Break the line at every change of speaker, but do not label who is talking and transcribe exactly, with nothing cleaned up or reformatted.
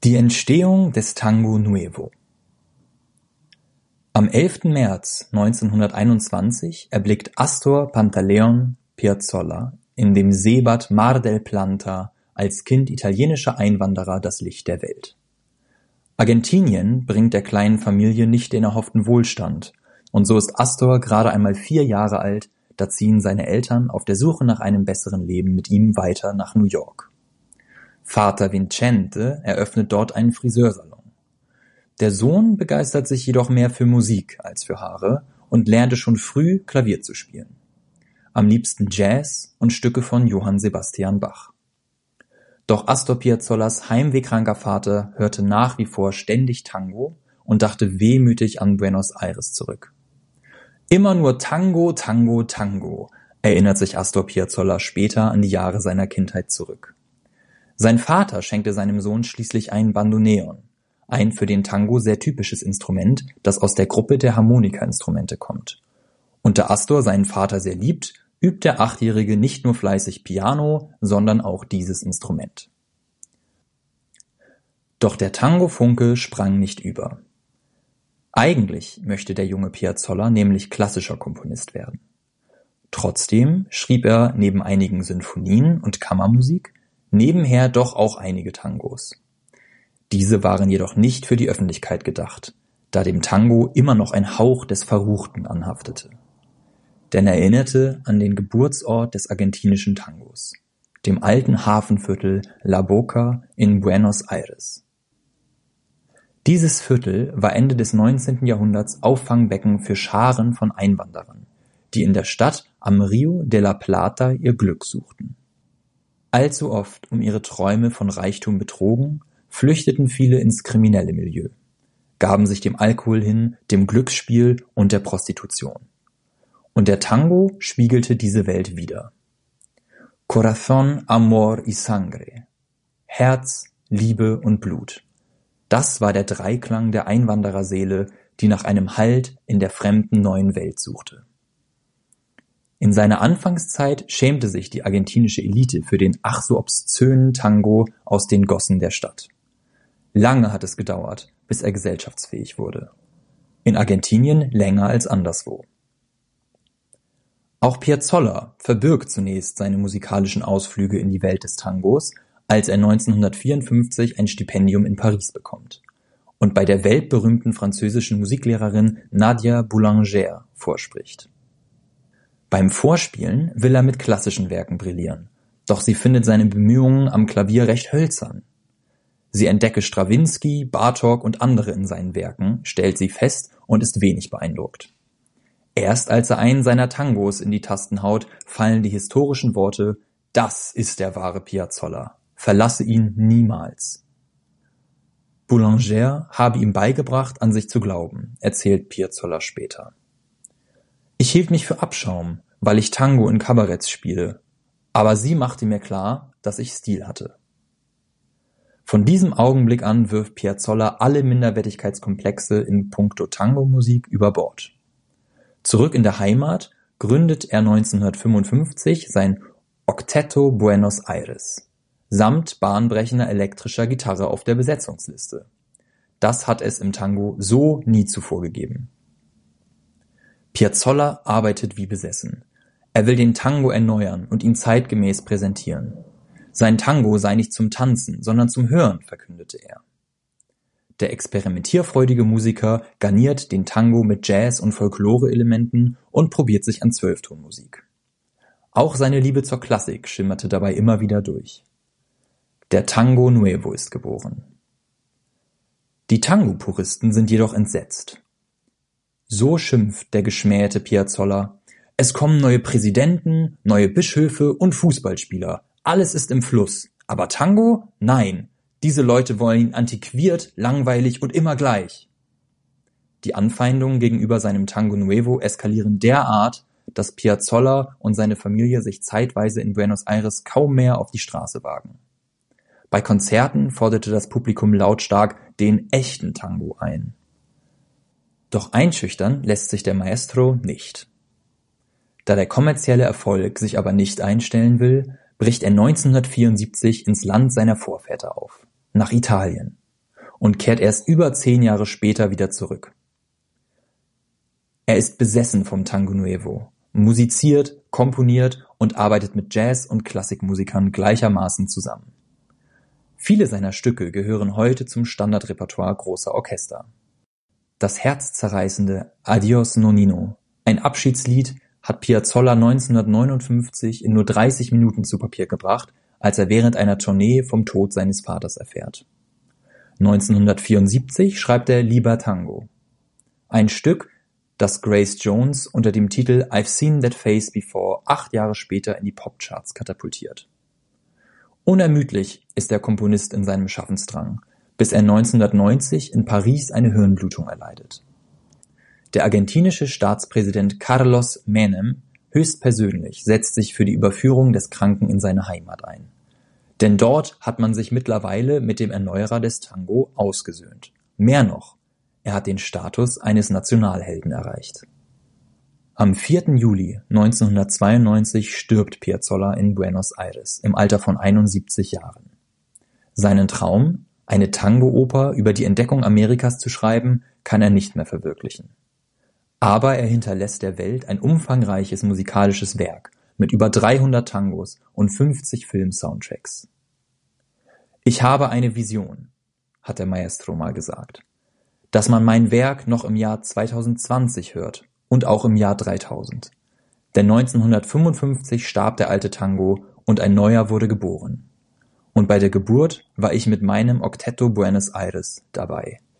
Die Entstehung des Tango Nuevo. Am elften März neunzehnhunderteinundzwanzig erblickt Astor Pantaleon Piazzolla in dem Seebad Mar del Plata als Kind italienischer Einwanderer das Licht der Welt. Argentinien bringt der kleinen Familie nicht den erhofften Wohlstand, und so ist Astor gerade einmal vier Jahre alt, da ziehen seine Eltern auf der Suche nach einem besseren Leben mit ihm weiter nach New York. Vater Vincente eröffnet dort einen Friseursalon. Der Sohn begeistert sich jedoch mehr für Musik als für Haare und lernte schon früh Klavier zu spielen. Am liebsten Jazz und Stücke von Johann Sebastian Bach. Doch Astor Piazzollas heimwehkranker Vater hörte nach wie vor ständig Tango und dachte wehmütig an Buenos Aires zurück. Immer nur Tango, Tango, Tango, erinnert sich Astor Piazzolla später an die Jahre seiner Kindheit zurück. Sein Vater schenkte seinem Sohn schließlich ein Bandoneon, ein für den Tango sehr typisches Instrument, das aus der Gruppe der Harmonikainstrumente kommt. Und da Astor seinen Vater sehr liebt, übt der Achtjährige nicht nur fleißig Piano, sondern auch dieses Instrument. Doch der Tango-Funke sprang nicht über. Eigentlich möchte der junge Piazzolla nämlich klassischer Komponist werden. Trotzdem schrieb er neben einigen Sinfonien und Kammermusik nebenher doch auch einige Tangos. Diese waren jedoch nicht für die Öffentlichkeit gedacht, da dem Tango immer noch ein Hauch des Verruchten anhaftete. Denn er erinnerte an den Geburtsort des argentinischen Tangos, dem alten Hafenviertel La Boca in Buenos Aires. Dieses Viertel war Ende des neunzehnten Jahrhunderts Auffangbecken für Scharen von Einwanderern, die in der Stadt am Rio de la Plata ihr Glück suchten. Allzu oft um ihre Träume von Reichtum betrogen, flüchteten viele ins kriminelle Milieu, gaben sich dem Alkohol hin, dem Glücksspiel und der Prostitution. Und der Tango spiegelte diese Welt wider. Corazón, Amor y Sangre. Herz, Liebe und Blut. Das war der Dreiklang der Einwandererseele, die nach einem Halt in der fremden neuen Welt suchte. In seiner Anfangszeit schämte sich die argentinische Elite für den ach so obszönen Tango aus den Gossen der Stadt. Lange hat es gedauert, bis er gesellschaftsfähig wurde. In Argentinien länger als anderswo. Auch Piazzolla verbirgt zunächst seine musikalischen Ausflüge in die Welt des Tangos, als er neunzehnhundertvierundfünfzig ein Stipendium in Paris bekommt und bei der weltberühmten französischen Musiklehrerin Nadia Boulanger vorspricht. Beim Vorspielen will er mit klassischen Werken brillieren, doch sie findet seine Bemühungen am Klavier recht hölzern. Sie entdecke Strawinsky, Bartók und andere in seinen Werken, stellt sie fest und ist wenig beeindruckt. Erst als er einen seiner Tangos in die Tasten haut, fallen die historischen Worte: Das ist der wahre Piazzolla. Verlasse ihn niemals. Boulanger habe ihm beigebracht, an sich zu glauben, erzählt Piazzolla später. Ich hielt mich für Abschaum, weil ich Tango in Kabaretts spiele, aber sie machte mir klar, dass ich Stil hatte. Von diesem Augenblick an wirft Piazzolla alle Minderwertigkeitskomplexe in puncto Tango-Musik über Bord. Zurück in der Heimat gründet er neunzehnhundertfünfundfünfzig sein Octeto Buenos Aires, samt bahnbrechender elektrischer Gitarre auf der Besetzungsliste. Das hat es im Tango so nie zuvor gegeben. Piazzolla arbeitet wie besessen. Er will den Tango erneuern und ihn zeitgemäß präsentieren. Sein Tango sei nicht zum Tanzen, sondern zum Hören, verkündete er. Der experimentierfreudige Musiker garniert den Tango mit Jazz- und Folklore-Elementen und probiert sich an Zwölftonmusik. Auch seine Liebe zur Klassik schimmerte dabei immer wieder durch. Der Tango Nuevo ist geboren. Die Tango-Puristen sind jedoch entsetzt. So schimpft der geschmähte Piazzolla: Es kommen neue Präsidenten, neue Bischöfe und Fußballspieler. Alles ist im Fluss. Aber Tango? Nein. Diese Leute wollen ihn antiquiert, langweilig und immer gleich. Die Anfeindungen gegenüber seinem Tango Nuevo eskalieren derart, dass Piazzolla und seine Familie sich zeitweise in Buenos Aires kaum mehr auf die Straße wagen. Bei Konzerten forderte das Publikum lautstark den echten Tango ein. Doch einschüchtern lässt sich der Maestro nicht. Da der kommerzielle Erfolg sich aber nicht einstellen will, bricht er neunzehnhundertvierundsiebzig ins Land seiner Vorväter auf, nach Italien. und kehrt erst über zehn Jahre später wieder zurück. Er ist besessen vom Tango Nuevo, musiziert, komponiert und arbeitet mit Jazz- und Klassikmusikern gleichermaßen zusammen. Viele seiner Stücke gehören heute zum Standardrepertoire großer Orchester. Das herzzerreißende Adios Nonnino, ein Abschiedslied, hat Piazzolla neunzehnhundertneunundfünfzig in nur dreißig Minuten zu Papier gebracht, als er während einer Tournee vom Tod seines Vaters erfährt. neunzehnhundertvierundsiebzig schreibt er Lieber Tango, ein Stück, das Grace Jones unter dem Titel I've Seen That Face Before acht Jahre später in die Popcharts katapultiert. Unermüdlich ist der Komponist in seinem Schaffensdrang, bis er neunzehnhundertneunzig in Paris eine Hirnblutung erleidet. Der argentinische Staatspräsident Carlos Menem höchstpersönlich setzt sich für die Überführung des Kranken in seine Heimat ein. Denn dort hat man sich mittlerweile mit dem Erneuerer des Tango ausgesöhnt. Mehr noch, er hat den Status eines Nationalhelden erreicht. Am vierten Juli neunzehnhundertzweiundneunzig stirbt Piazzolla in Buenos Aires im Alter von einundsiebzig Jahren. Seinen Traum, eine Tango-Oper über die Entdeckung Amerikas zu schreiben, kann er nicht mehr verwirklichen. Aber er hinterlässt der Welt ein umfangreiches musikalisches Werk mit über dreihundert Tangos und fünfzig Film-Soundtracks. Ich habe eine Vision, hat der Maestro mal gesagt, dass man mein Werk noch im Jahr zweitausendzwanzig hört und auch im Jahr dreitausend. Denn neunzehnhundertfünfundfünfzig starb der alte Tango und ein neuer wurde geboren. Und bei der Geburt war ich mit meinem Octeto Buenos Aires dabei.